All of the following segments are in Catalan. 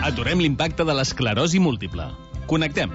Aturem l'impacte de l'esclerosi múltiple. Connectem.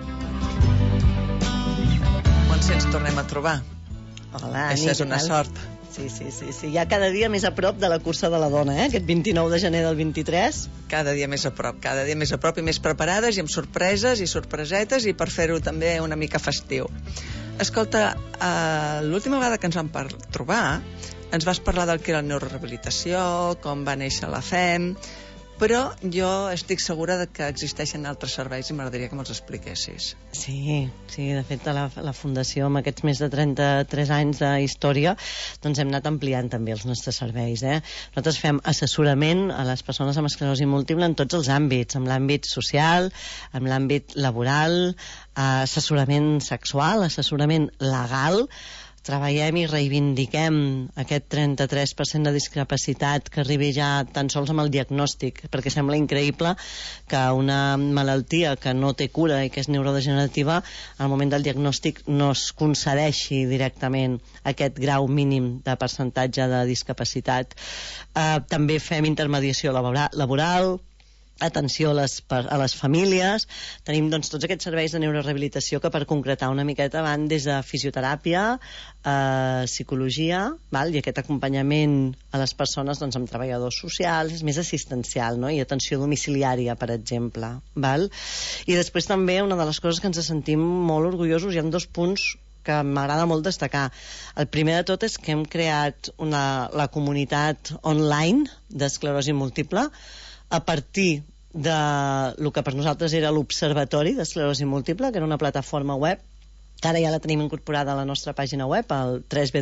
Montse, ens tornem a trobar. Hola, Això és una sort. Sí. Ja cada dia més a prop de la cursa de la dona, aquest 29 de gener del 23. Cada dia més a prop i més preparades i amb sorpreses i sorpresetes i per fer-ho també una mica festiu. Escolta, l'última vegada que ens vam trobar ens vas parlar del que era la neurorehabilitació, com va néixer la FEM, però jo estic segura de que existeixen altres serveis i m'agradaria que me'ls expliquessis. Sí, de fet la Fundació amb aquests més de 33 anys de història doncs hem anat ampliant també els nostres serveis. Nosaltres fem assessorament a les persones amb esclerosi múltiple en tots els àmbits, en l'àmbit social, en l'àmbit laboral, assessorament sexual, assessorament legal. Treballem i reivindiquem aquest 33% de discapacitat que arribi ja tan sols amb el diagnòstic, perquè sembla increïble que una malaltia que no té cura i que és neurodegenerativa, al moment del diagnòstic no es concedeixi directament aquest grau mínim de percentatge de discapacitat. També fem intermediació laboral, atenció a les famílies. Tenim doncs tots aquests serveis de neurorehabilitació que, per concretar una miqueta, van des de fisioteràpia, psicologia, i aquest acompanyament a les persones doncs, amb treballadors socials, és més assistencial, no? I atenció domiciliària, per exemple. I després també una de les coses que ens sentim molt orgullosos, hi ha 2 punts que m'agrada molt destacar. El primer de tot és que hem creat la comunitat online d'esclerosi múltiple a partir del que per nosaltres era l'Observatori d'Esclerosi Múltiple, que era una plataforma web, que ara ja la tenim incorporada a la nostra pàgina web, al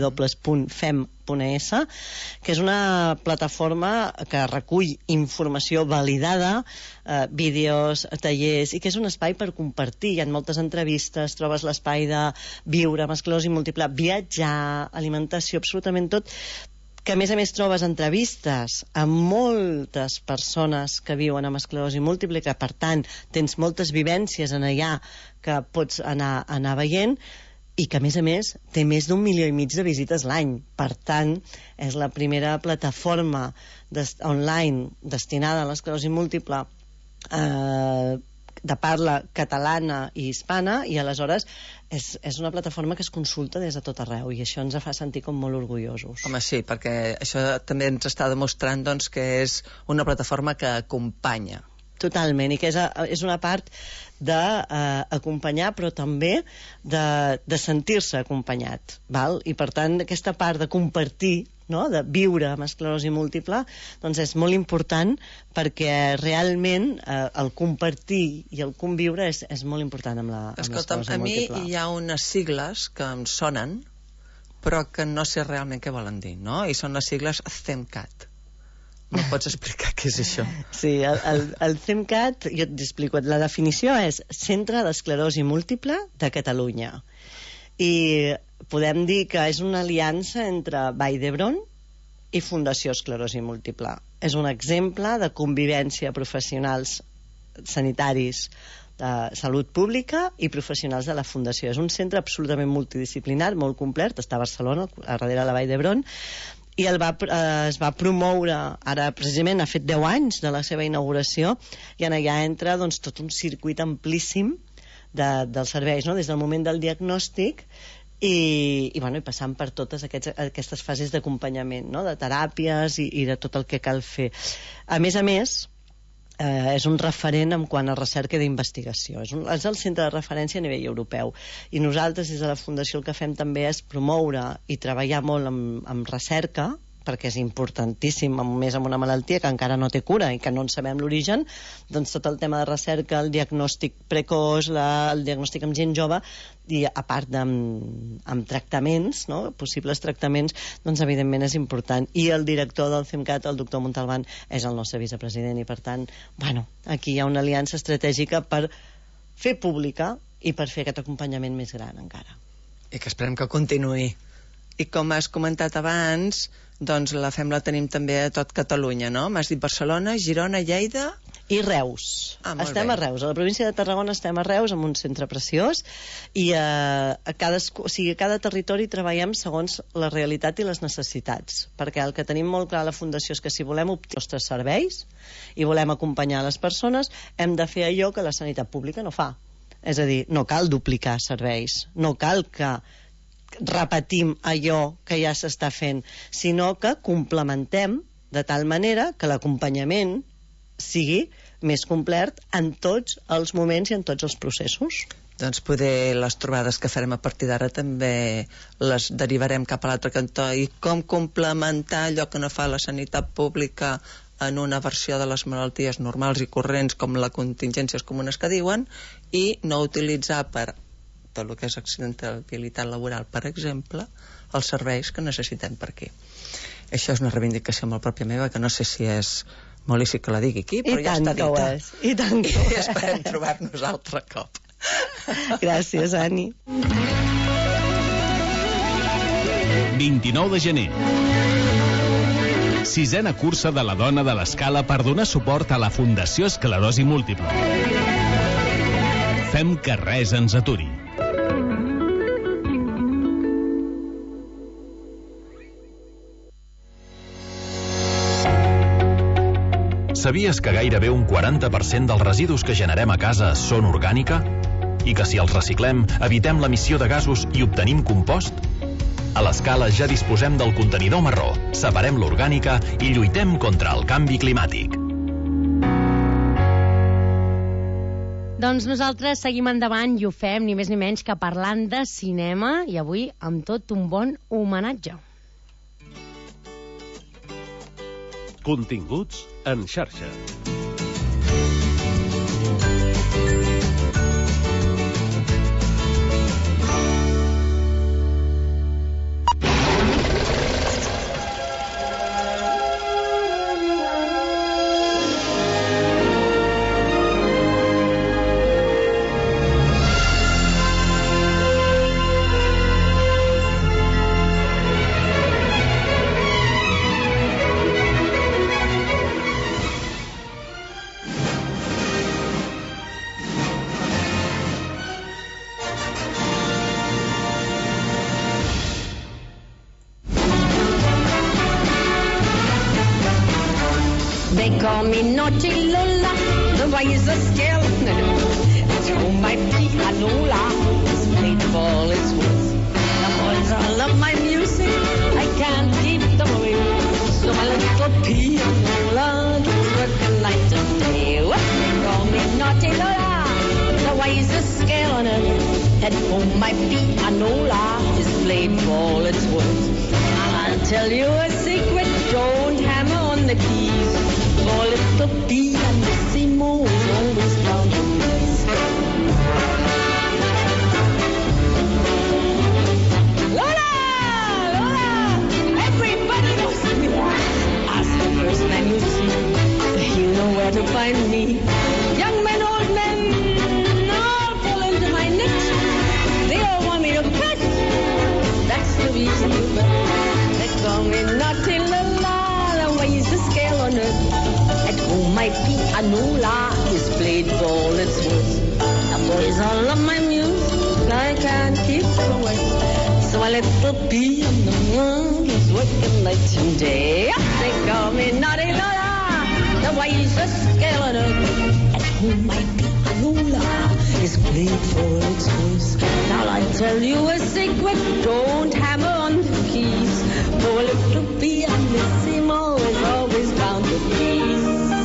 www.fem.es, que és una plataforma que recull informació validada, vídeos, tallers, i que és un espai per compartir. Hi ha moltes entrevistes, trobes l'espai de viure amb esclerosi múltiple, viatjar, alimentació, absolutament tot, que a més trobes entrevistes amb moltes persones que viuen amb esclerosi múltiple i que per tant tens moltes vivències en allà que pots anar veient, i que a més té més d'1,5 milió de visites l'any. Per tant, és la primera plataforma online destinada a l'esclerosi múltiple de parla catalana i hispana, i aleshores és una plataforma que es consulta des de tot arreu, i això ens fa sentir com molt orgullosos. Home, sí, perquè això també ens està demostrant doncs, que és una plataforma que acompanya. Totalment, i que és una part d'acompanyar, però també de sentir-se acompanyat, i per tant aquesta part de compartir, de viure amb esclerosi múltiple, doncs és molt important, perquè realment el compartir i el conviure és molt important amb l'esclerosi múltiple. Escolta'm, a mi hi ha unes sigles que em sonen, però que no sé realment què volen dir, no? I són les sigles CEMCAT. No pots explicar què és això? Sí, el CEMCAT, jo t'explico, la definició és Centre d'Esclerosi Múltiple de Catalunya. I podem dir que és una aliança entre Vall d'Hebron i Fundació Esclerosi Múltiple. És un exemple de convivència professionals sanitaris de salut pública i professionals de la Fundació. És un centre absolutament multidisciplinar, molt complet, està a Barcelona, a darrere de la Vall d'Hebron, i es va promoure, ara precisament ha fet 10 anys de la seva inauguració, i en allà entra doncs, tot un circuit amplíssim dels serveis, des del moment del diagnòstic i passant per totes aquestes fases d'acompanyament, de teràpies i de tot el que cal fer. A més, és un referent en quant a recerca i d'investigació. És el centre de referència a nivell europeu. I nosaltres, des de la Fundació, el que fem també és promoure i treballar molt amb recerca, perquè és importantíssim, més amb una malaltia que encara no té cura i que no en sabem l'origen, doncs tot el tema de recerca, el diagnòstic precoç, el diagnòstic amb gent jove, i a part amb tractaments, possibles tractaments, doncs evidentment és important. I el director del CEMCAT, el doctor Montalbán, és el nostre vicepresident, i per tant, aquí hi ha una aliança estratègica per fer pública i per fer aquest acompanyament més gran encara. I que esperem que continuï. I com has comentat abans, doncs la FEM la tenim també a tot Catalunya, no? M'has dit Barcelona, Girona, Lleida I Reus. Estem a Reus. A la província de Tarragona estem a Reus, en un centre preciós, i a cada territori treballem segons la realitat i les necessitats, perquè el que tenim molt clar a la Fundació és que si volem obtenir els nostres serveis i volem acompanyar les persones, hem de fer allò que la sanitat pública no fa. És a dir, no cal duplicar serveis, no cal que repetim allò que ja s'està fent, sinó que complementem de tal manera que l'acompanyament sigui més complet en tots els moments i en tots els processos. Doncs poder les trobades que farem a partir d'ara també les derivarem cap a l'altre cantó, i com complementar allò que no fa la sanitat pública en una versió de les malalties normals i corrents com les contingències comunes que diuen, i no utilitzar per tot el que és accidentalitat laboral, per exemple, els serveis que necessitem per aquí. Això és una reivindicació molt pròpia meva, que no sé si és molt lícit que la digui aquí, però ja està dita. I tant que ho és. I esperem trobar-nos altre cop. Gràcies, Ani. 29 de gener. 6ª cursa de la dona de l'Escala per donar suport a la Fundació Esclerosi Múltiple. Fem que res ens aturi. Sabies que gairebé un 40% dels residus que generem a casa són orgànica? I que si els reciclem, evitem l'emissió de gasos i obtenim compost? A l'Escala ja disposem del contenidor marró, separem l'orgànica i lluitem contra el canvi climàtic. Doncs nosaltres seguim endavant i ho fem ni més ni menys que parlant de cinema, i avui amb tot un bon homenatge. Continguts en xarxa. They call me Naughty Lola, the wise skeleton. To my feet, Lola, is played for all it's worth. The boys all love my music, I can't keep them away. So my little pianola keeps working night and day. They call me Naughty Lola, the wise skeleton. And for my pianola is played for all it's worth. I'll tell you a secret, don't hammer on the keys. For little pianissimo is always found on these. Lola! Lola! Everybody knows me. Ask the first man you see, you know where to find me. Young men, old men, all fall into my net. They all want me to pet. That's the reason you bet. They call me Naughty Lola, the way the scale on earth. At home my pianola is played for all it's worth. The boys all love my music, I can't keep them away. So my little piano is working night and day. They call me Naughty Lola, the wisest girl on earth. At home my pianola is played for all it's worth. Now I tell you a secret, don't hammer on the keys. For little pianissimo is always bound to please.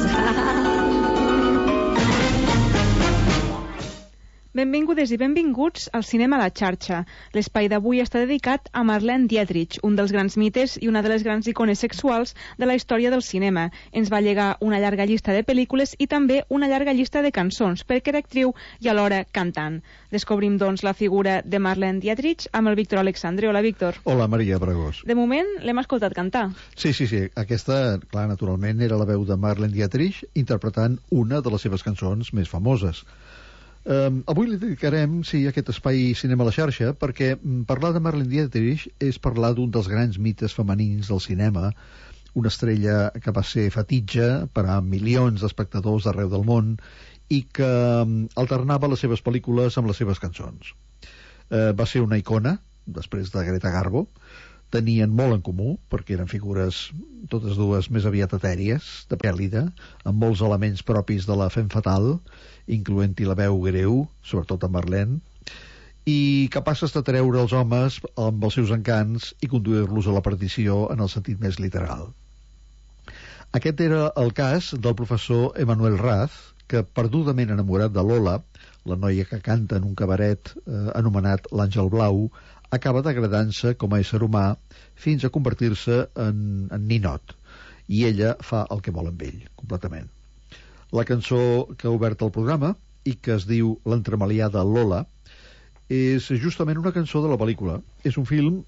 Benvingudes i benvinguts al Cinema a la xarxa. L'espai d'avui està dedicat a Marlene Dietrich, un dels grans mites i una de les grans icones sexuals de la història del cinema. Ens va llegar una llarga llista de pel·lícules i també una llarga llista de cançons, perquè era actriu i alhora cantant. Descobrim, doncs, la figura de Marlene Dietrich amb el Víctor Alexandre. Hola, Víctor. Hola, Maria Bragós. De moment l'hem escoltat cantar. Sí. Aquesta, clar, naturalment, era la veu de Marlene Dietrich interpretant una de les seves cançons més famoses. Avui li dedicarem, aquest espai Cinema a la xarxa, perquè parlar de Marlene Dietrich és parlar d'un dels grans mites femenins del cinema, una estrella que va ser fetitge per a milions d'espectadors d'arreu del món i que alternava les seves pel·lícules amb les seves cançons. Va ser una icona, després de Greta Garbo. Tenien molt en comú, perquè eren figures totes dues més aviat etèries, de pèl·lida, amb molts elements propis de la femme fatale, incloent-hi la veu greu, sobretot a Marlene, i capaces de treure els homes amb els seus encants i conduir-los a la perdició en el sentit més literal. Aquest era el cas del professor Emmanuel Raz, que, perdudament enamorat de Lola, la noia que canta en un cabaret anomenat l'Àngel Blau, acaba degradant-se com a ésser humà fins a convertir-se en ninot, i ella fa el que vol amb ell, completament. La cançó que ha obert el programa, i que es diu L'entremaliada Lola, és justament una cançó de la pel·lícula. És un film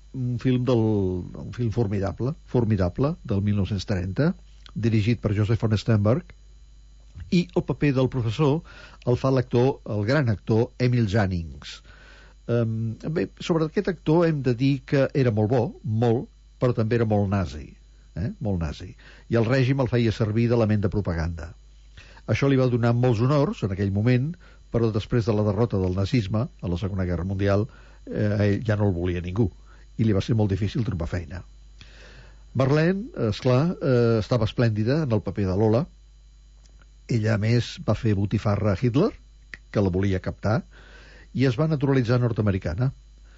formidable, del 1930, dirigit per Joseph von Sternberg, i el paper del professor el fa l'actor, el gran actor Emil Jannings. Bé, sobre aquest actor hem de dir que era molt bo, molt, però també era molt nazi, molt nazi, i el règim el feia servir d'element de propaganda. Això li va donar molts honors en aquell moment, però després de la derrota del nazisme a la Segona Guerra Mundial ell ja no el volia ningú i li va ser molt difícil trobar feina. Marlene, esclar, estava esplèndida en el paper de Lola. Ella, a més, va fer botifarra a Hitler, que la volia captar, i es va naturalitzar nord-americana.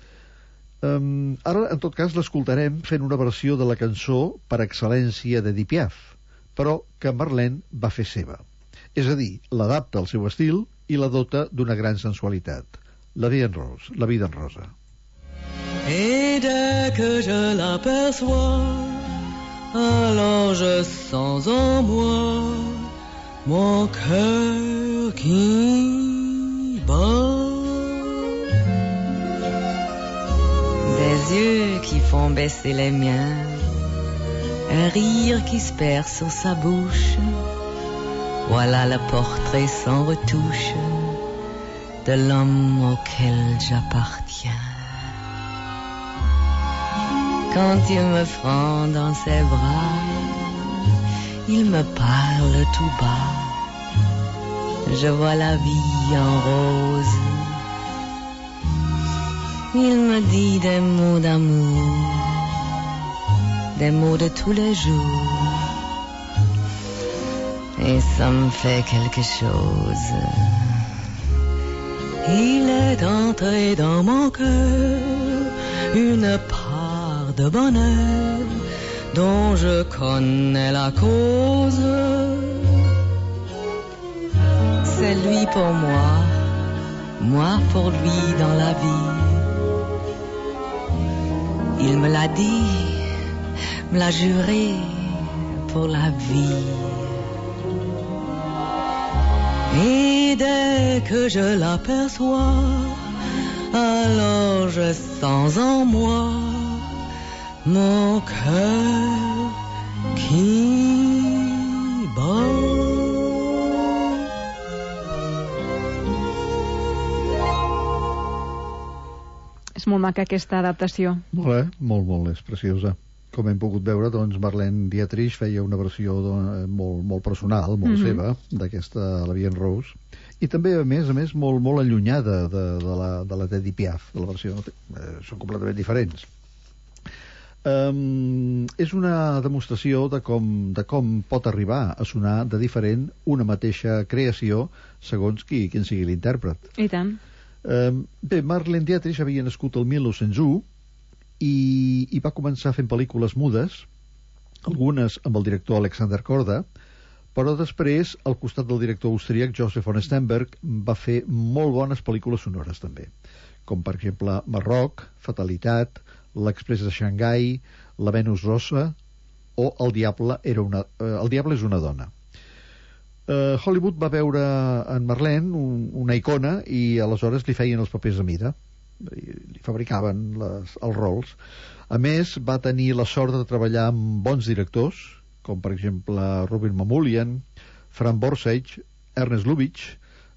Ara, en tot cas, l'escoltarem fent una versió de la cançó per excel·lència d'Edith Piaf, però que Marlene va fer seva. És a dir, l'adapta al seu estil i la dota d'una gran sensualitat. La vida en rosa. Et dès que je l'aperçois, alors je sens en moi mon cœur qui bat. Des yeux qui font baisser les miens, un rire qui se perd sur sa bouche. Voilà le portrait sans retouche de l'homme auquel j'appartiens. Quand il me prend dans ses bras, il me parle tout bas. Je vois la vie en rose. Il me dit des mots d'amour, des mots de tous les jours. Et ça me fait quelque chose. Il est entré dans mon cœur une part de bonheur dont je connais la cause. C'est lui pour moi pour lui dans la vie. Il me l'a dit, me l'a juré pour la vie. Et dès que je l'aperçois, alors je sens en moi mon cœur qui bat. És molt maca aquesta adaptació. Molt, és preciosa. Com hem pogut veure, doncs, Marlene Dietrich feia una versió molt personal, molt seva, d'aquesta La Vie en Rose, i també, a més, molt allunyada de la d'Edith Piaf, de la versió. Són completament diferents. És una demostració de com pot arribar a sonar de diferent una mateixa creació segons qui sigui l'intèrpret. I tant. Bé, Marlene Dietrich havia nascut el 1901 i va començar fent pel·lícules mudes, algunes amb el director Alexander Korda, però després, al costat del director austríac Joseph von Sternberg, va fer molt bones pel·lícules sonores també, com per exemple Marroc, Fatalitat, L'Express de Xangai, La Venus Rosa o El Diable és una dona. Hollywood va veure en Marlene una icona i aleshores li feien els papers a mida, li fabricaven els rols. A més, va tenir la sort de treballar amb bons directors, com per exemple Robin Mamoulian, Frank Borzage, Ernst Lubitsch,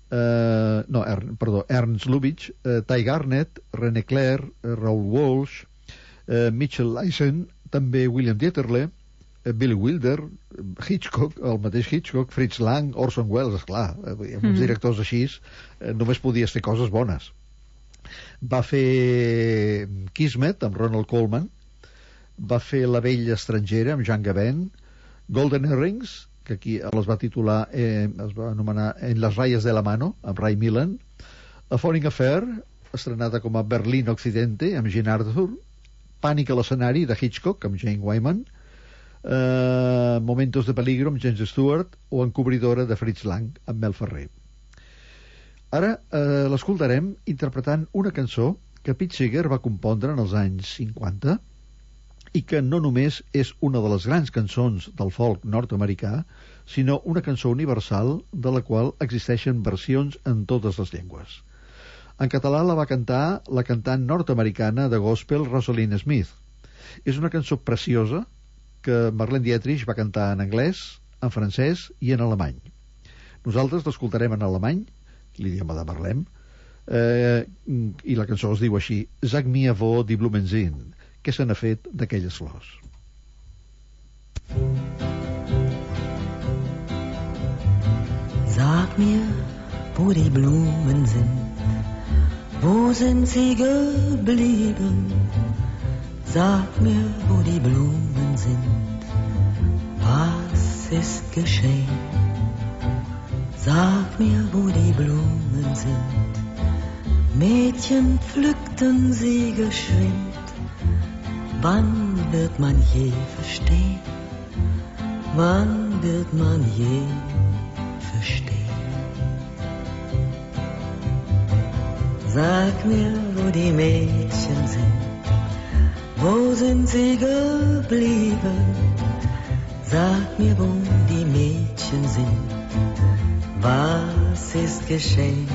Ty Garnett, René Clair, Raoul Walsh, Mitchell Eisen, també William Dieterle, Billy Wilder, Hitchcock, el mateix Hitchcock, Fritz Lang, Orson Welles, esclar, amb uns directors així només podies fer coses bones. Va fer Kismet amb Ronald Colman, va fer La vella estrangera amb Jean Gabin, Golden Earrings, que aquí les va titular, es va anomenar En las rayas de la mano, amb Ray Milland, A Foreign Affair, estrenada com a Berlín Occidente, amb Jean Arthur, Pànic a l'escenari, de Hitchcock, amb Jane Wyman, Momentos de peligro, amb James Stewart, o Encobridora, de Fritz Lang, amb Mel Ferrer. Ara l'escoltarem interpretant una cançó que Pete Seeger va compondre en els anys 50 i que no només és una de les grans cançons del folk nord-americà, sinó una cançó universal de la qual existeixen versions en totes les llengües. En català la va cantar la cantant nord-americana de gospel Rosalind Smith. És una cançó preciosa que Marlene Dietrich va cantar en anglès, en francès i en alemany. Nosaltres l'escoltarem en alemany, l'idioma de Marlene, i la cançó es diu així: Sag mir wo die Blumen sind, què se n'ha fet d'aquelles flors. Sag mir, wo die Blumen sind, wo sind sie geblieben? Sag mir, wo die Blumen sind, was ist geschehen? Sag mir, wo die Blumen sind, Mädchen pflückten sie geschwind. Wann wird man je verstehen? Wann wird man je verstehen? Sag mir, wo die Mädchen sind, wo sind sie geblieben? Sag mir, wo die Mädchen sind, was ist geschehen?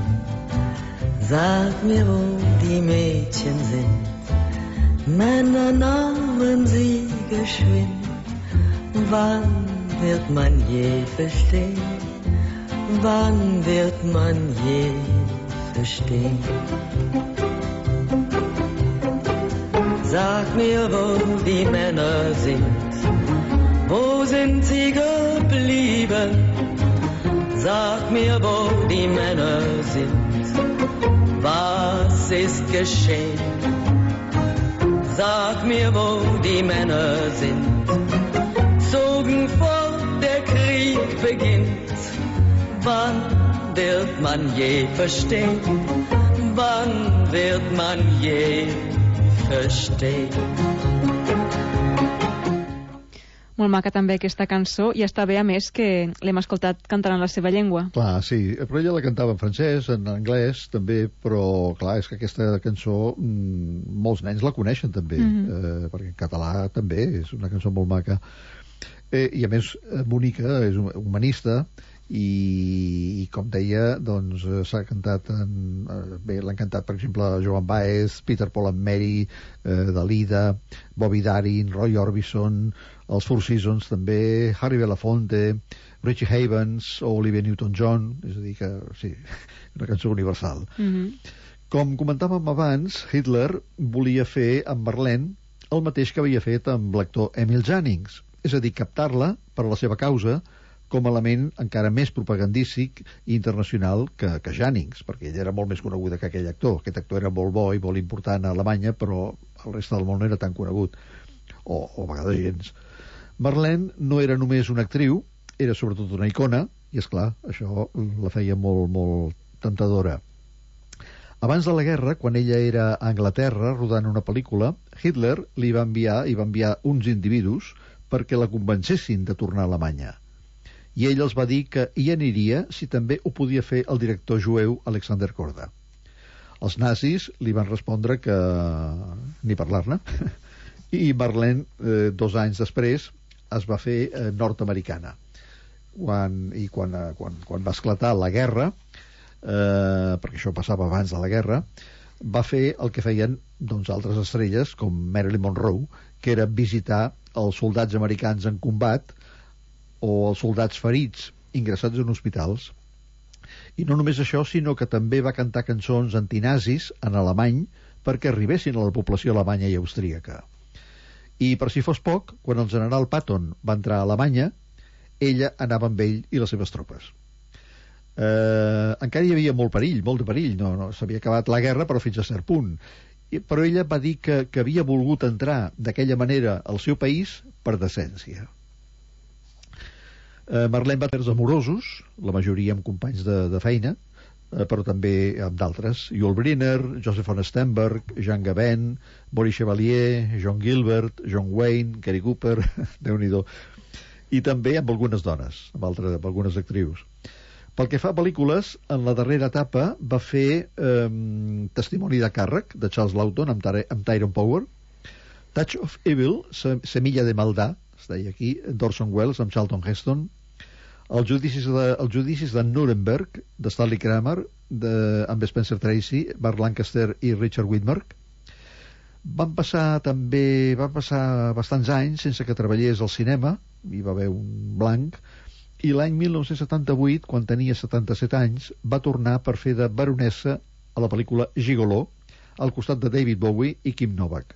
Sag mir, wo die Mädchen sind, Männer nahmen sie geschwind. Wann wird man je verstehen? Wann wird man je verstehen? Sag mir, wo die Männer sind, wo sind sie geblieben? Sag mir, wo die Männer sind, was ist geschehen? Sag mir, wo die Männer sind, zogen fort, der Krieg beginnt. Wann wird man je verstehen? Wann wird man je verstehen? Molt maca també aquesta cançó, i està bé a més que l'hem escoltat cantant en la seva llengua. Clar, sí, però ella la cantava en francès, en anglès també, però clar, és que aquesta cançó molts nens la coneixen també, perquè en català també és una cançó molt maca. I a més Mónica és humanista i com deia, doncs s'ha cantat bé, l'han cantat per exemple Joan Baez, Peter Paul and Mary, Dalida, Bobby Darin, Roy Orbison, els Four Seasons també, Harry Belafonte, Richie Havens o Olivia Newton-John, és a dir que sí, una cançó universal. Com comentàvem abans, Hitler volia fer amb Marlene el mateix que havia fet amb l'actor Emil Jannings, és a dir, captar-la per a la seva causa com a element encara més propagandístic i internacional que Jannings, perquè ell era molt més coneguda que aquell actor. Aquest actor era molt bo i molt important a Alemanya, però el reste del món no era tan conegut, o a vegades gens. Marlene no era només una actriu, era sobretot una icona, i és clar, això la feia molt, molt tentadora. Abans de la guerra, quan ella era a Anglaterra rodant una pel·lícula, Hitler li va enviar uns individus perquè la convencessin de tornar a Alemanya. I ell els va dir que hi aniria si també ho podia fer el director jueu Alexander Korda. Els nazis li van respondre que ni parlar-ne, i Marlene, 2 anys després, es va fer nord-americana. Quan va esclatar la guerra, perquè això passava abans de la guerra, va fer el que feien altres estrelles com Marilyn Monroe, que era visitar els soldats americans en combat o els soldats ferits ingressats en hospitals. I no només això, sinó que també va cantar cançons antinazis en alemany perquè arribessin a la població alemanya i austríaca. I per si fos poc, quan el general Patton va entrar a Alemanya, ella anava amb ell i les seves tropes. Encara hi havia molt de perill, no s'havia acabat la guerra, però fins a cert punt. Però ella va dir que havia volgut entrar d'aquella manera al seu país per decència. Marlene va tenir amorosos, la majoria amb companys de feina, però també amb d'altres. Yul Brynner, Joseph von Stenberg, Jean Gabin, Boris Chevalier, John Gilbert, John Wayne, Gary Cooper, Déu-n'hi-do. I també amb algunes dones, amb algunes actrius. Pel que fa a pel·lícules, en la darrera etapa va fer Testimoni de càrrec, de Charles Lawton, amb Tyrone Power, Touch of Evil, Semilla de Maldà, es deia aquí, d'Orson Welles, amb Charlton Heston, els judicis de Nuremberg, de Stanley Kramer, amb Spencer Tracy, Burt Lancaster i Richard Widmark. Van passar bastants anys sense que treballés al cinema, hi va haver un blanc, i l'any 1978, quan tenia 77 anys, va tornar per fer de baronessa a la pel·lícula Gigoló, al costat de David Bowie i Kim Novak.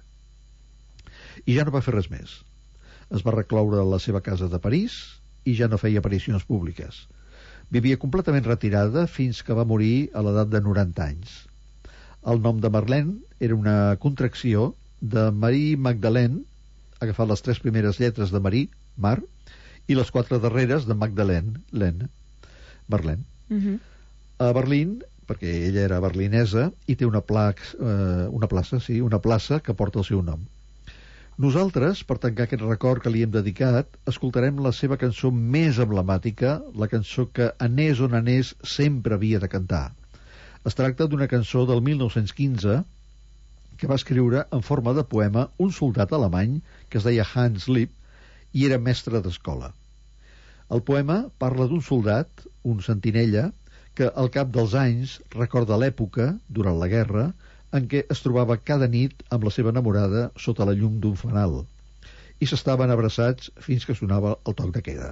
I ja no va fer res més. Es va recloure a la seva casa de París i ja no feia aparicions públiques. Vivia completament retirada fins que va morir a l'edat de 90 anys. El nom de Marlene era una contracció de Marie Magdalene, agafat les 3 primeres lletres de Marie, Mar, i les 4 darreres de Magdalene, Marlene. A Berlín, perquè ella era berlinesa, i té una plaça que porta el seu nom. Nosaltres, per tancar aquest record que li hem dedicat, escoltarem la seva cançó més emblemàtica, la cançó que anés on anés sempre havia de cantar. Es tracta d'una cançó del 1915 que va escriure en forma de poema un soldat alemany que es deia Hans Lipp i era mestre d'escola. El poema parla d'un soldat, un sentinella, que al cap dels anys recorda l'època, durant la guerra, en què es trobava cada nit amb la seva enamorada sota la llum d'un fanal i s'estaven abraçats fins que sonava el toc de queda.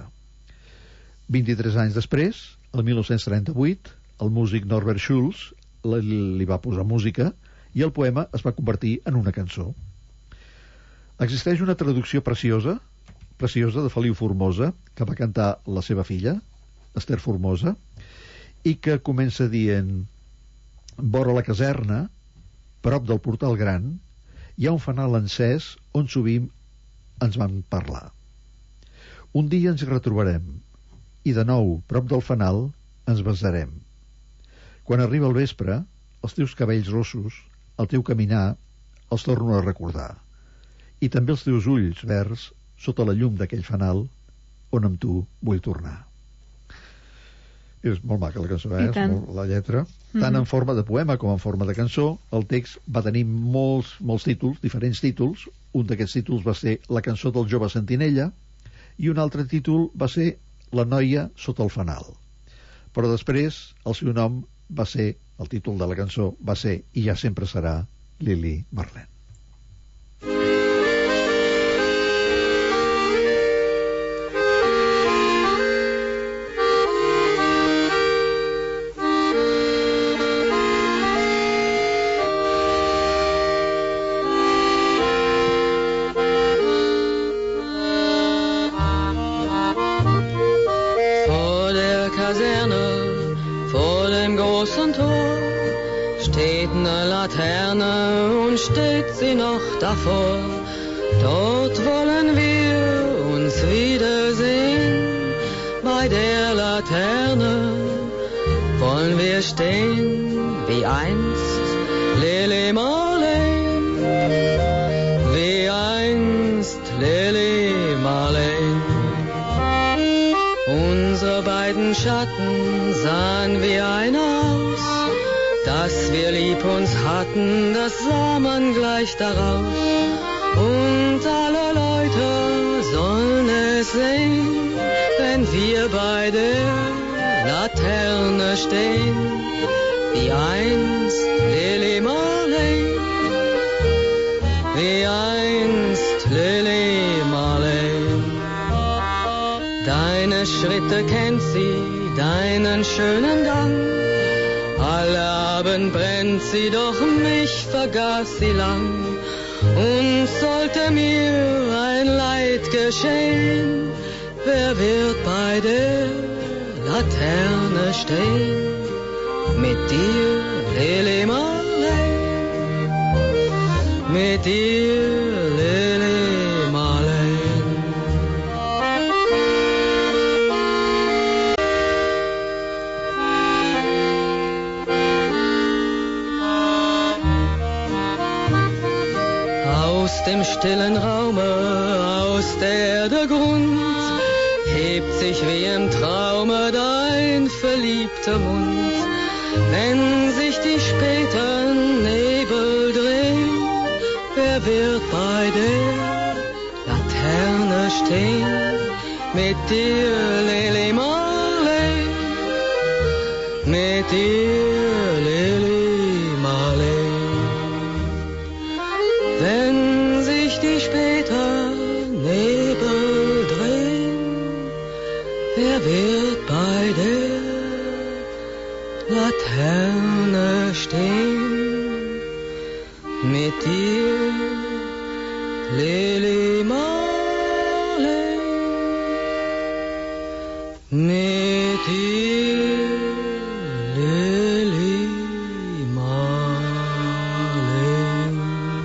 23 anys després, el 1938, el músic Norbert Schulz li va posar música i el poema es va convertir en una cançó. Existeix una traducció preciosa de Feliu Formosa, que va cantar la seva filla, Esther Formosa, i que comença dient: vora la caserna, prop del portal gran, hi ha un fanal encès on sovint ens van parlar. Un dia ens hi retrobarem i de nou, prop del fanal, ens besarem. Quan arriba el vespre, els teus cabells rossos, el teu caminar, els torno a recordar. I també els teus ulls verds sota la llum d'aquell fanal on amb tu vull tornar. És molt maca la cançó, la lletra. Tant en forma de poema com en forma de cançó. El text va tenir molts títols, diferents títols. Un d'aquests títols va ser La cançó del jove sentinella i un altre títol va ser La noia sota el fanal. Però després el seu nom va ser, el títol de la cançó va ser I ja sempre serà Lili Marlene. Davor, dort wollen wir uns wiedersehen. Bei der Laterne wollen wir stehen, wie einst Lili Marleen, wie einst Lili Marleen. Unsere beiden Schatten sahen wie ein aus. Dass wir lieb uns hatten, das sah man gleich daraus. Und alle Leute sollen es sehen, wenn wir bei der Laterne stehen, wie einst Lili Marleen, wie einst Lili Marleen. Deine Schritte kennt sie, deinen schönen Gang. Alle Abend brennt sie, doch mich vergaß sie lang. und sollte mir ein Leid geschehen, wer wird bei der Laterne stehen? Mit dir, Lili Marleen, mit dir, Lili Marleen. Aus dem stillen Raume, aus der Grund, hebt sich wie im Traume dein verliebter Mund. Wenn sich die späten Nebel drehen, wer wird bei der Laterne stehen? Mit dir, Lili Marleen, mit dir, Lili Marleen. Wenn sich die späten Nebel drehen, wer wird bei der Laterne stehen? Mit dir, Lili Marleen, mit dir, Lili Marleen.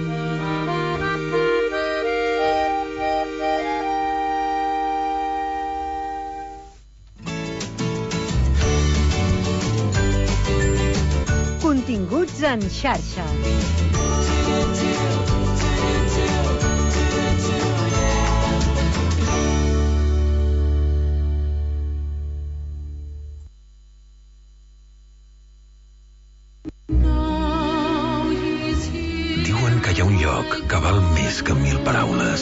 Continguts en xarxa. Diuen que hi ha un lloc que val més que 1000 paraules.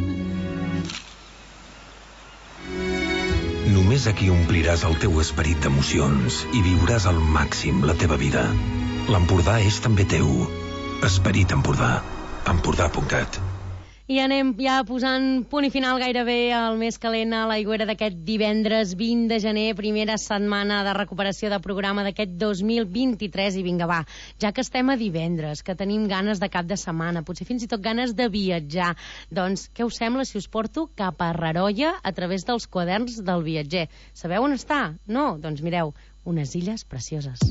Només aquí ompliràs el teu esperit d'emocions i viuràs al màxim la teva vida. L'Empordà és també teu. Esperit Empordà. Empordà.cat. I anem ja posant punt i final gairebé al més calent a l'aigüera d'aquest divendres 20 de gener, primera setmana de recuperació de programa d'aquest 2023. I vinga, va, ja que estem a divendres, que tenim ganes de cap de setmana, potser fins i tot ganes de viatjar, doncs què us sembla si us porto cap a Raroia a través dels quaderns del viatger? Sabeu on està? No? Doncs mireu, unes illes precioses.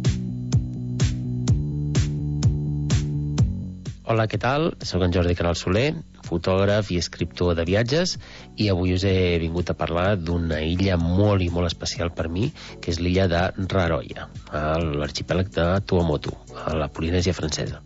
Hola, què tal? Soc en Jordi Canal Soler, fotògraf i escriptor de viatges, i avui us he vingut a parlar d'una illa molt i molt especial per mi, que és l'illa de Raroia, a l'arxipèlag de Tuamotu, a la Polinèsia francesa.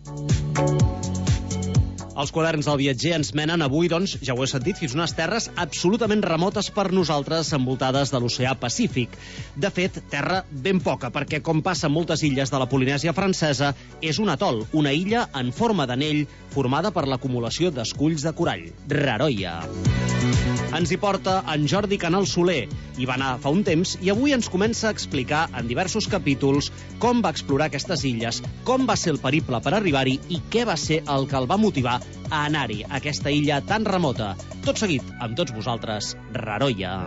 Els quaderns del viatger ens menen avui, doncs, ja ho he sentit, fins unes terres absolutament remotes per nosaltres, envoltades de l'oceà Pacífic. De fet, terra ben poca, perquè, com passa en moltes illes de la Polinèsia francesa, és un atol, una illa en forma d'anell formada per l'acumulació d'esculls de corall. Raroia. Ens hi porta en Jordi Canal Soler. Hi va anar fa un temps i avui ens comença a explicar en diversos capítols com va explorar aquestes illes, com va ser el periple per arribar-hi i què va ser el que el va motivar a anar-hi, a aquesta illa tan remota. Tot seguit, amb tots vosaltres, Raroia.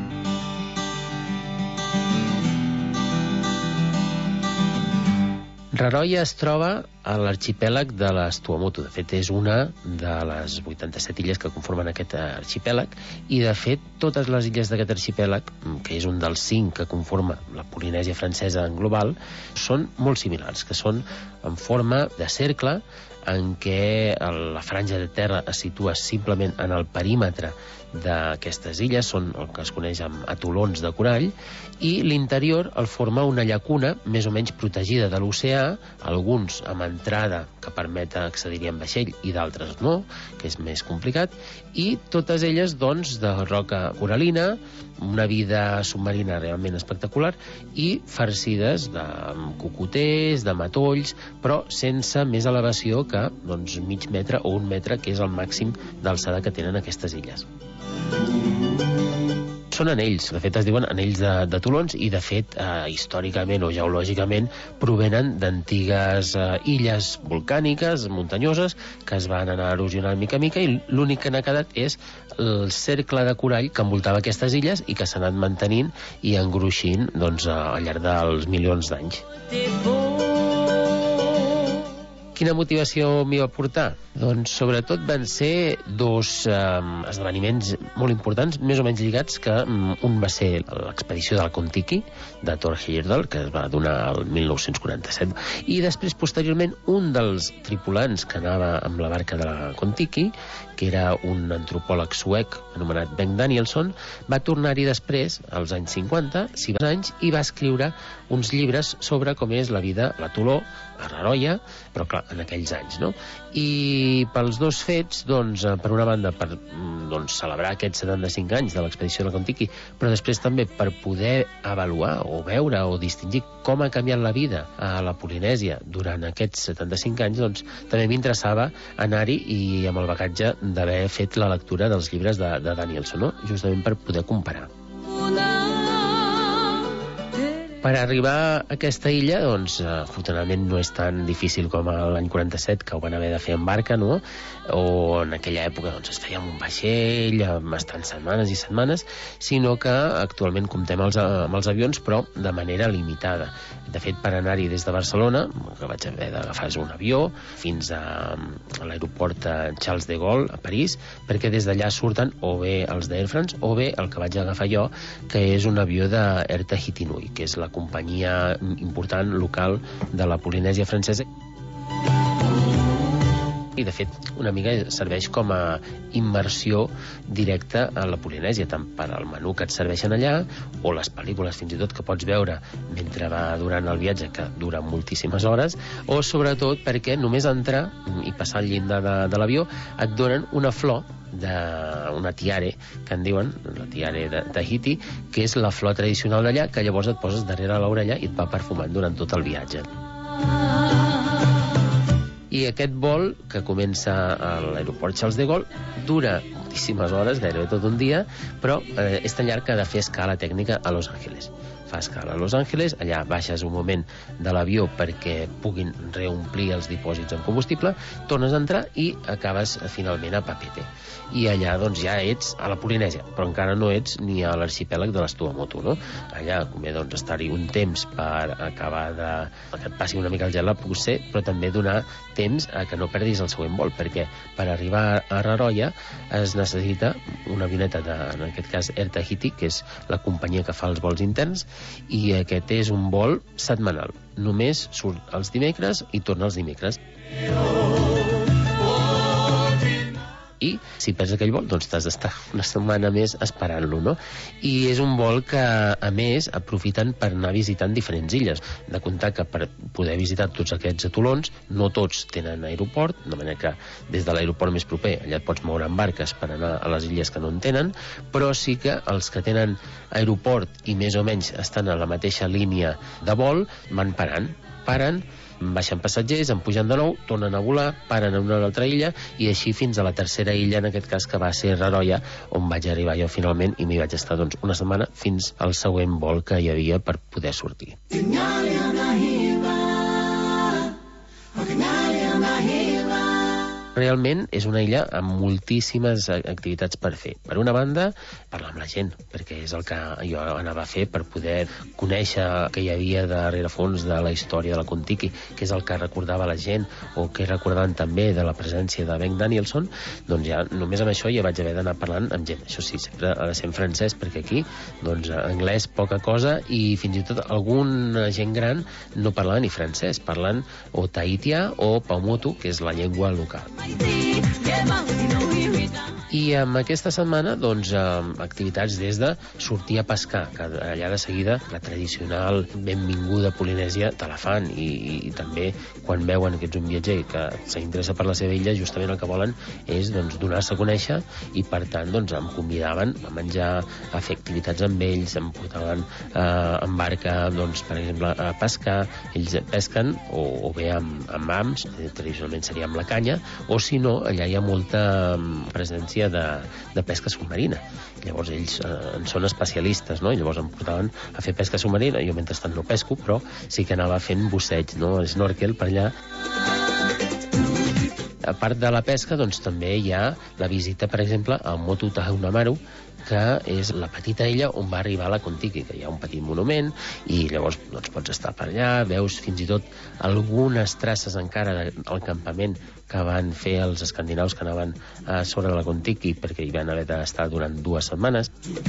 Raroia es troba a l'arxipèlag de les Tuamotu. De fet, és una de les 87 illes que conformen aquest arxipèlag, i de fet, totes les illes d'aquest arxipèlag, que és un dels 5 que conforma la Polinèsia francesa en global, són molt similars, que són en forma de cercle, en què la franja de terra es situa simplement en el perímetre d'aquestes illes, són el que es coneix amb atolons de corall, i l'interior el forma una llacuna més o menys protegida de l'oceà, alguns amb entrada que permet accedir-hi amb vaixell i d'altres no, que és més complicat, i totes elles, doncs, de roca coralina, una vida submarina realment espectacular, i farcides de cocoters, de matolls, però sense més elevació que doncs, mig metre o 1 metre, que és el màxim d'alçada que tenen aquestes illes. Són anells, de fet es diuen anells de tolons, i de fet històricament o geològicament provenen d'antigues illes volcàniques, muntanyoses, que es van anar erosionant mica a mica, i l'únic que n'ha quedat és el cercle de corall que envoltava aquestes illes i que s'ha anat mantenint i engruixint doncs, al llarg dels milions d'anys. Quina motivació m'hi va portar? Doncs sobretot van ser dos esdeveniments molt importants, més o menys lligats, que un va ser l'expedició del Kon-Tiki, de Thor Heyerdahl, que es va donar el 1947, i després, posteriorment, un dels tripulants que anava amb la barca de la Kon-Tiki, que era un antropòleg suec anomenat Bengt Danielsson, va tornar-hi després, als anys 50, 6 anys, i va escriure uns llibres sobre com és la vida a la Toló, a Raroia, però clar, en aquells anys, no? I pels dos fets, doncs, per una banda, per celebrar aquests 75 anys de l'expedició de la Kon-Tiki, però després també per poder avaluar o veure o distingir com ha canviat la vida a la Polinèsia durant aquests 75 anys, doncs també m'interessava anar-hi i amb el bagatge d'haver fet la lectura dels llibres de Danielsson, no? Justament per poder comparar. Per arribar a aquesta illa, doncs, afortunadament no és tan difícil com l'any 47, que ho van haver de fer en barca, no? O en aquella època doncs, es feia amb un vaixell, bastant setmanes i setmanes, sinó que actualment comptem amb els avions, però de manera limitada. De fet, per anar-hi des de Barcelona, que vaig haver d'agafar un avió, fins a l'aeroport Charles de Gaulle, a París, perquè des d'allà surten o bé els d'Air France o bé el que vaig agafar jo, que és un avió d'Air Tahiti Nui, que és la companyia important local de la Polinèsia francesa. I, de fet, una mica serveix com a immersió directa a la Polinèsia, tant per al menú que et serveixen allà, o les pel·lícules, fins i tot, que pots veure mentre va durant el viatge, que dura moltíssimes hores, o, sobretot, perquè només entrar i passar el llindar de l'avió et donen una flor d'una tiare, que en diuen, la tiare de Tahiti, que és la flor tradicional d'allà, que llavors et poses darrere l'orella i et va perfumant durant tot el viatge. I aquest vol, que comença a l'aeroport Charles de Gaulle, dura moltíssimes hores, gairebé tot un dia, però és tan llarg que ha de fer escala tècnica a Los Angeles. Fa escala a Los Angeles, allà baixes un moment de l'avió perquè puguin reomplir els dipòsits amb combustible, tornes a entrar i acabes finalment a Papeete. I allà doncs ja ets a la Polinèsia, però encara no ets ni a l'arxipèlag de les Tuamotu, no? Allà convé doncs estar-hi un temps per acabar que et passi una mica el gel, potser, però també donar temps a que no perdis el següent vol, perquè per arribar a Raroia es necessita una avioneta en aquest cas Air Tahiti, que és la companyia que fa els vols interns, i aquest és un vol setmanal. Només surt els dimecres i torna els dimecres. I si perds aquell vol, doncs t'has d'estar una setmana més esperant-lo, no? I és un vol que, a més, aprofiten per anar visitant diferents illes. De comptar que per poder visitar tots aquests atolons, no tots tenen aeroport, de manera que des de l'aeroport més proper allà et pots moure amb barques per anar a les illes que no en tenen, però sí que els que tenen aeroport i més o menys estan a la mateixa línia de vol, van paren, baixen passatgers, en pugen de nou, tornen a volar, paren a una altra illa i així fins a la tercera illa, en aquest cas, que va ser Raroia, on vaig arribar jo finalment i m'hi vaig estar doncs una setmana fins al següent vol que hi havia per poder sortir. Realment és una illa amb moltíssimes activitats per fer. Per una banda, parlar amb la gent, perquè és el que jo anava a fer per poder conèixer què hi havia de rerefons de la història de la Kon-Tiki, que és el que recordava la gent, o que recordaven també de la presència de Bengt Danielsson. Doncs ja només amb això ja vaig haver d'anar parlant amb gent. Això sí, sempre ha de ser en francès, perquè aquí, doncs, anglès poca cosa, i fins i tot alguna gent gran no parlava ni francès, parlant o tahitià o paumotu, que és la llengua local. I amb aquesta setmana, doncs, activitats des de sortir a pescar, que allà de seguida la tradicional benvinguda polinèsia te la fan, i també quan veuen que ets un viatger que s'interessa per la seva illa, justament el que volen és doncs, donar-se a conèixer, i per tant doncs, em convidaven a menjar, a fer activitats amb ells, em portaven en barca, doncs, per exemple, a pescar. Ells pesquen o bé amb hams, tradicionalment seria amb la canya, o si no, allà hi ha molta presència de pesca submarina. Llavors ells en són especialistes, no? I llavors em portaven a fer pesca submarina. Jo mentrestant no pesco, però sí que anava fent busseig, no? Snorkel per allà. A part de la pesca, doncs també hi ha la visita, per exemple, a Motu Tahunamaru, que és la petita illa on va arribar la Kon-Tiki, que hi ha un petit monument, i llavors doncs, pots estar per allà, veus fins i tot algunes traces encara del campament que van fer els escandinaus que anaven sobre la Kon-Tiki, perquè hi van haver d'estar durant 2 setmanes.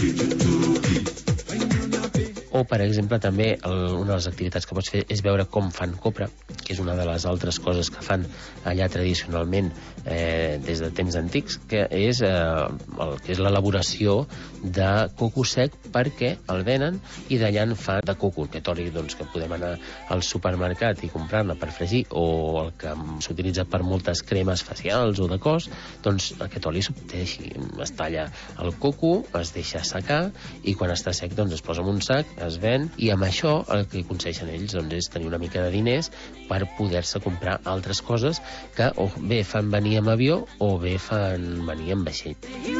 O, per exemple, també una de les activitats que pots fer és veure com fan copra, que és una de les altres coses que fan allà tradicionalment des de temps antics, que és l'elaboració de coco sec perquè el venen i d'allà en fan de coco, aquest oli doncs, que podem anar al supermercat i comprar-ne per fregir, o el que s'utilitza per moltes cremes facials o de cos, doncs aquest oli s'obté així, es talla el coco, es deixa secar i quan està sec doncs es posa en un sac, es ven, i amb això el que aconsegueixen ells doncs, és tenir una mica de diners per poder-se comprar altres coses que o bé fan venir amb avió o bé fan venir amb vaixell.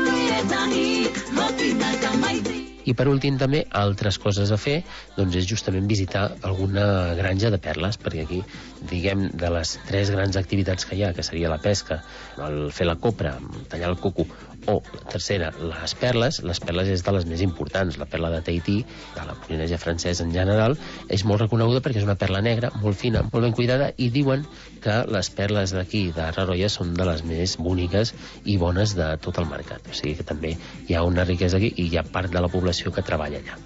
I per últim també, altres coses a fer doncs és justament visitar alguna granja de perles, perquè aquí, diguem, de les 3 grans activitats que hi ha, que seria la pesca, el fer la copra, tallar el coco, o la tercera, les perles és de les més importants. La perla de Tahití, de la Polinèsia francesa en general, és molt reconeguda perquè és una perla negra, molt fina, molt ben cuidada, i diuen que les perles d'aquí, de Raroia, són de les més boniques i bones de tot el mercat. O sigui que també hi ha una riquesa aquí i hi ha part de la població que treballa allà.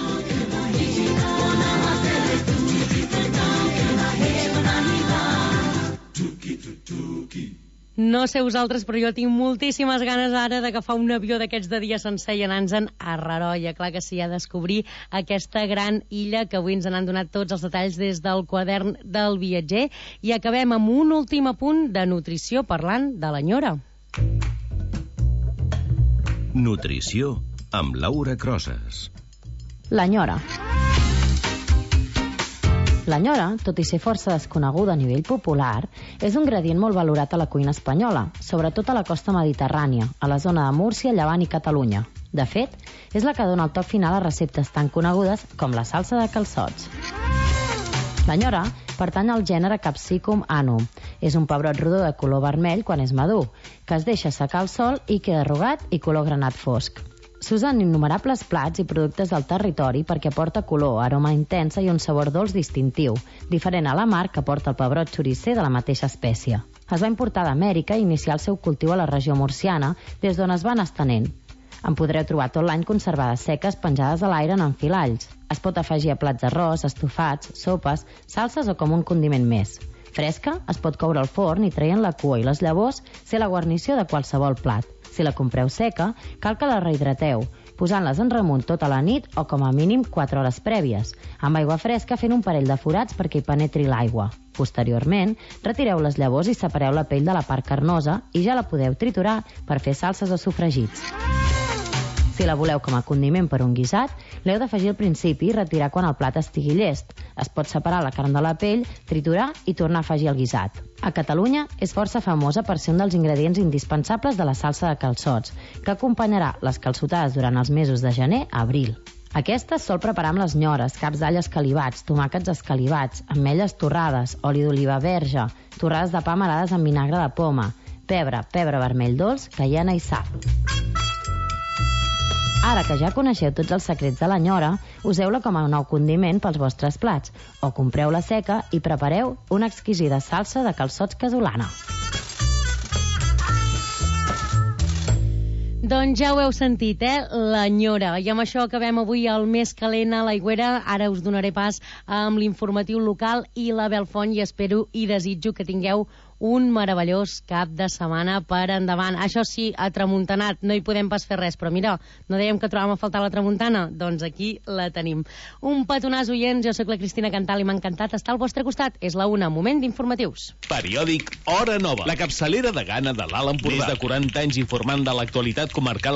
No sé vosaltres, però jo tinc moltíssimes ganes ara d'agafar un avió d'aquests de dia sencer i anar-nos-en a Raroia. Clar que sí, a descobrir aquesta gran illa que avui ens n'han donat tots els detalls des del quadern del viatger. I acabem amb un últim apunt de nutrició parlant de l'enyora. Nutrició amb Laura Crosas. L'enyora. L'enyora, tot i ser força desconeguda a nivell popular, és un ingredient molt valorat a la cuina espanyola, sobretot a la costa mediterrània, a la zona de Múrcia, Llevant i Catalunya. De fet, és la que dona el toc final a receptes tan conegudes com la salsa de calçots. L'enyora pertany al gènere Capsicum annuum. És un pebrot rodó de color vermell quan és madur, que es deixa secar al sol i queda arrugat i color granat fosc. S'usen innumerables plats i productes del territori perquè aporta color, aroma intensa i un sabor dolç distintiu, diferent a la mar que porta el pebrot xorisser de la mateixa espècie. Es va importar d'Amèrica i iniciar el seu cultiu a la regió murciana, des d'on es van estenent. En podreu trobar tot l'any conservades seques penjades a l'aire en enfilalls. Es pot afegir a plats d'arròs, estofats, sopes, salses o com un condiment més. Fresca, es pot coure al forn i traient la cua i les llavors ser la guarnició de qualsevol plat. Si la compreu seca, cal que la rehidrateu, posant-les en remunt tota la nit o com a mínim 4 hores prèvies, amb aigua fresca fent un parell de forats perquè hi penetri l'aigua. Posteriorment, retireu les llavors i separeu la pell de la part carnosa i ja la podeu triturar per fer salses o sofregits. Si la voleu com a condiment per un guisat, l'heu d'afegir al principi i retirar quan el plat estigui llest. Es pot separar la carn de la pell, triturar i tornar a afegir al guisat. A Catalunya és força famosa per ser un dels ingredients indispensables de la salsa de calçots, que acompanyarà les calçotades durant els mesos de gener a abril. Aquesta es sol preparar amb les nyores, caps d'all escalivats, tomàquets escalivats, ametlles torrades, oli d'oliva verge, torrades de pa amarades amb vinagre de poma, pebre vermell dolç, caiena i sal. Ara que ja coneixeu tots els secrets de l'enyora, useu-la com a nou condiment pels vostres plats, o compreu-la seca i prepareu una exquisida salsa de calçots casolana. Doncs ja ho heu sentit, l'enyora. I amb això acabem avui el Més Calent a l'Aigüera. Ara us donaré pas amb l'informatiu local i la Belfont i espero i desitjo que tingueu un meravellós cap de setmana per endavant. Això sí, atramuntanat, no hi podem pas fer res, però mira, no dèiem que trobàvem a faltar la tramuntana? Doncs aquí la tenim. Un petonàs, oients, jo sóc la Cristina Cantal i m'ha encantat estar al vostre costat. És la 1, moment d'informatius. Periòdic Hora Nova, la capçalera de gana de l'Alt Empordà. Més de 40 anys informant de l'actualitat comarcal